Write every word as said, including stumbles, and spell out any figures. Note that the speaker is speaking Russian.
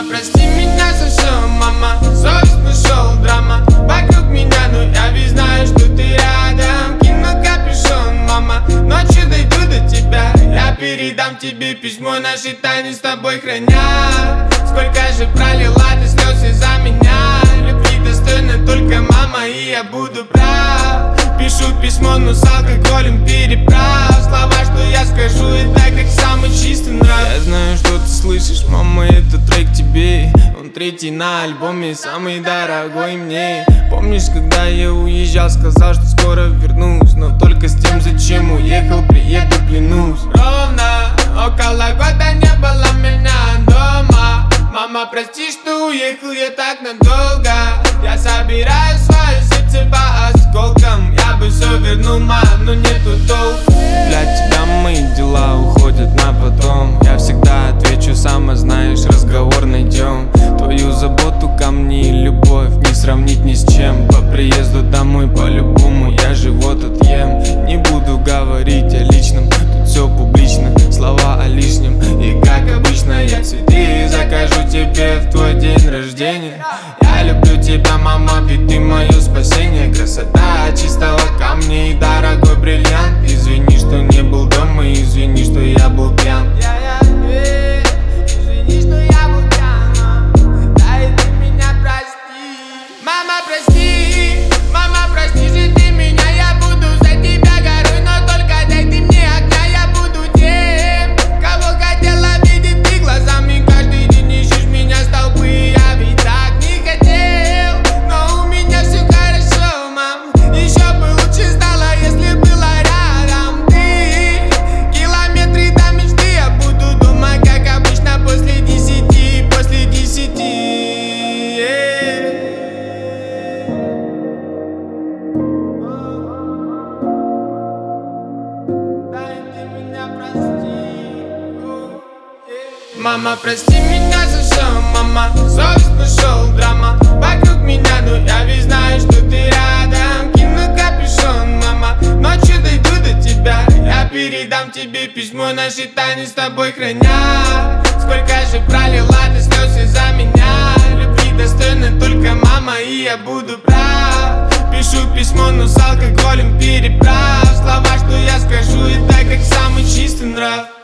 Мама, прости меня за все, мама, совесть нашел, драма вокруг меня, но я ведь знаю, что ты рядом. Кину капюшон, мама, ночью дойду до тебя. Я передам тебе письмо, наши тайны с тобой хранят. Сколько же пролила ты слез из-за меня. Любви достойна только мама, и я буду прав. Пишу письмо, но с алкоголем переправ. Слова, что я скажу, это как самый чистый нрав. Я знаю, что ты слышишь, мама, это трек тебе. Он третий на альбоме, самый дорогой мне. Помнишь, когда я уезжал, сказал, что скоро вернусь, но только с тем, зачем уехал, приеду, клянусь. Ровно около года не было меня дома. Мама, прости, что уехал я так надолго. Я собираю свое сердце по осколкам. Я бы все вернул, мам, но нету толку. Для тебя мои дела уходят на потом. Я всегда отвечу, сама знаешь, разговор найдем. Твою заботу ко мне и любовь не сравнить ни с чем. По приезду домой по-любому я живот отъем. Не буду говорить о личном, тут все публично. Слова о лишнем, и как обычно я цветы закажу тебе в твой день рождения. Я люблю тебя, мама, ведь ты мое спасение. Красота чистого камня и дорогой бриллиант. Извини, что не был дома, извини, что я был пьян. Извини, что я был пьян. Да и ты меня прости. Мама, прости, мама, прости же ты меня. Я буду за тебя горой, но только дай ты мне огня. Я буду тем, кого хотела видеть ты глазами. Каждый день ищешь меня с толпы. Я ведь так не хотел, но у меня все хорошо, мам. Еще бы лучше стало, если была рядом ты. Километры до мечты, я буду дома, как обычно, после десяти, после десяти. Мама, прости меня за все, мама, совесть нашел, драма вокруг меня, но я ведь знаю, что ты рядом. Кину капюшон, мама, ночью дойду до тебя. Я передам тебе письмо, наши тайны с тобой хранят. Сколько же пролила ты слез из-за меня. Любви достойна только мама, и я буду прав. Пишу письмо, но с алкоголем переправ. Слова, что я скажу, это как самый чистый нрав.